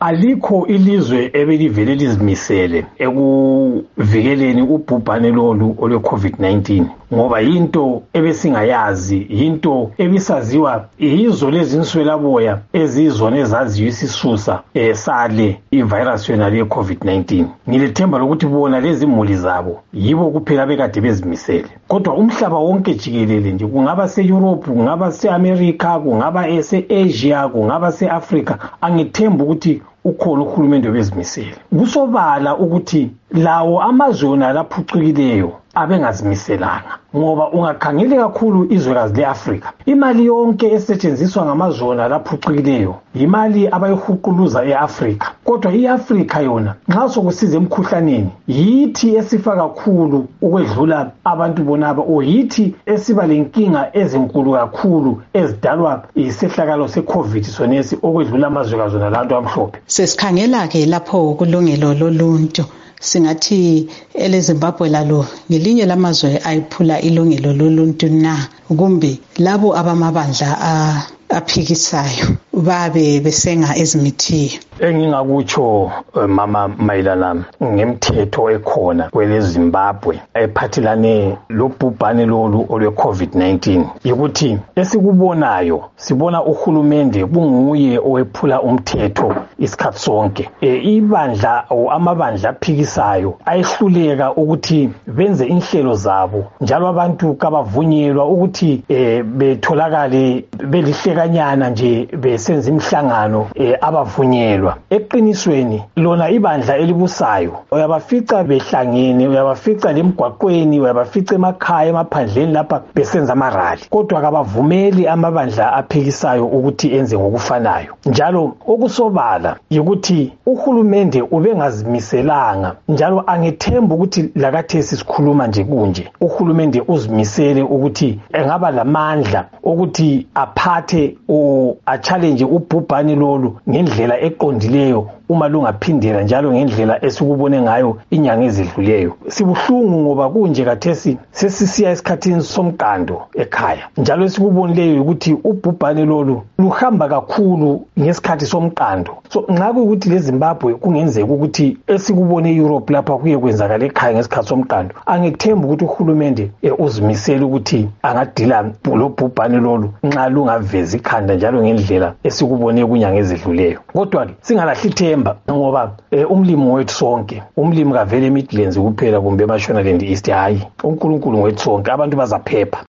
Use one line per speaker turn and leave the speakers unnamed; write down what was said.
alikho ilizwe ebelivele lizimisele ekuvikeleni ubhubhane lolu olwe-COVID-19 ngoba yinto ebesingayazi, yinto ebisaziwa yizo lezi nswelaboya ezizona ezaziyo isisusa sale ivirus yona le COVID-19. Ngilethemba lokuthi bona lezi muli zabo yibo kuphela bekade bezimisele. Kodwa umhlaba wonke jikelele nje, kungaba se-Europe, kungaba se-America, kungaba ese-Asia, kungaba se-Africa, angithemba ukuthi ukhona uhulumende bezimisele. Kusobala ukuthi lawo amazwe laphucukileyo abengazimiselanga ngoba ungakhangele kakhulu izwekazi le-Afrika, imali yonke esetshenziswa ngamazwe laphucukileyo imali abayihuquluza e-Afrika. Kodwa i-Afrika yona nxa sokusiza emkhuhlaneni yithi esifa kakhulu ukwedlula abantu bonaba, o yithi esiba lenkinga ezinkulu kakhulu ezidalwa isehlakalo se-COVID sonesi okwedlula amazwekazi nalantu amhlophe.
Sesikhangela ke lapho kulungelo loluntu, singathi eleZimbabwe lalo ngelinye lamazwe ayiphula ilungelo loluntu na, kumbe labo abamabandla aphikisayo babe besenga ezimithiyo?
Engingakutsho mama mayelana ngemthetho ekhona kweleZimbabwe ephathelane lobhubhane lolu olwe-COVID-19 yikuthi esikubonayo sibona uhulumende kunguye owephula umthetho isikhathi sonke. Amabandla aphikisayo ayehluleka ukuthi benze inhlelo zabo, njalo abantu kabavunyelwa ukuthi betholakale belihlekanyana nje besenza imihlangano abavunyelwa. Eqinisweni lona ibandla elibusayo uyabafica behlangene, uyabafica lemgwaqweni, uyabafica emakhaya emaphandleni lapha besenza amarali, kodwa kabavumeli amabandla aphikisayo ukuthi enze ngokufanayo. Njalo okusobala yikuthi uhulumende ubengazimiselanga, njalo angithemba ukuthi lakathesi sikhuluma nje kunje uhulumende uzimisele ukuthi engaba lamandla ukuthi aphathe a-challenge ubhubhane lolu ngendlela eqondileyo uma lungaphindela njalo ngendlela esikubone ngayo inyanga ezidluleyo. Sibuhlungu ngoba kunje kathesi sesisiya esikhathini somqando ekhaya, njalo esikubonileyo ukuthi ubhubhane lolu luhamba kakhulu ngesikhathi somqando. So nxa kuyikuthi leZimbabwe kungenzeka ukuthi esikubone eEurope lapha kuye kwenzakala ekhaya ngesikhathi somqando, angithemba ukuthi uhulumende uzimisele ukuthi angadila lobhubhane lolu nxa lungaveza ikhanda njalo ngendlela esikubone kunyanga ezidluleyo. Kodwa singalahli ithemba ngoba umlimi wethu sonke, umlimi kavele eMidlands kuphela kumbe eMashonaland East, hayi, uNkulunkulu wethu sonke, abantu bazaphepha.